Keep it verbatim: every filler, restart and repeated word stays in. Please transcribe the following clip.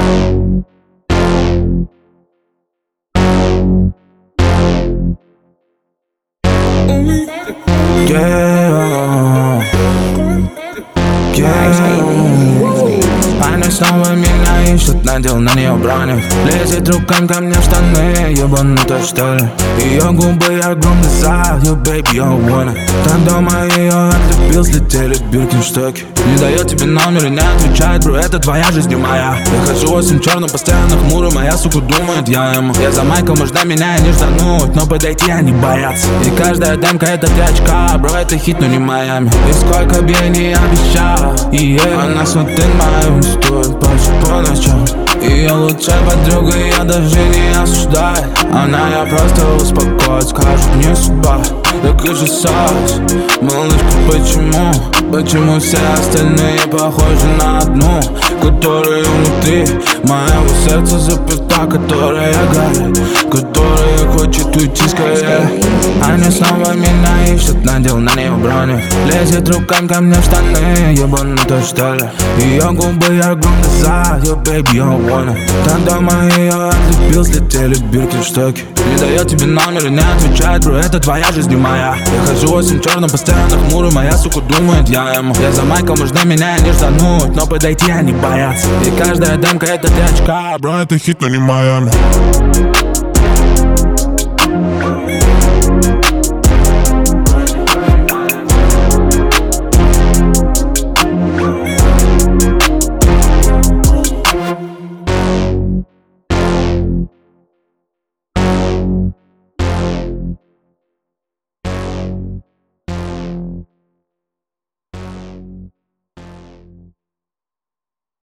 Yeah, yeah. Она снова меня ищет, надел на нее броник. Лезет руками ко мне в штаны, ебанутая что ли. Ее губы огромный зад, you baby, you wanna. Там дома ее отлепил, слетели биркинштоки. Не дает тебе номер и не отвечает, бро, это твоя жизнь, не моя. Я хожу осень черным, постоянно хмурый, моя сука думает, я ему. Я за майком, жда меня и не ждануть, но подойти они боятся. И каждая демка это три очка, бро, это хит, но не Майами. И сколько бы я не обещал, и yeah. Она смотрит мою историю почти по ночам. Ее лучшая подруга, я даже не осуждаю. Она, я просто успокоюсь, скажет, не судьба. Так и же сас, малышка, почему? Почему все остальные похожи на одну, которая внутри моего сердца заперта, которая горит, которая хочет уйти скорее. Они снова меня ищут, надел на нее броник. Лезет руками ко мне в штаны, ебанутая что ли. Ее губы огромный зад, you baby, you wanna. Там дома ее отлепил, слетели биркинштоки. Не дает тебе номер и не отвечает, бро, это твоя жизнь, не моя. Я хожу осень черным, постоянно хмурый, моя сука думает, я ему. Я за майком, жда меня не ждануть, но подойти они боятся. И каждая демка это три очка, бро, это хит, но не Майами.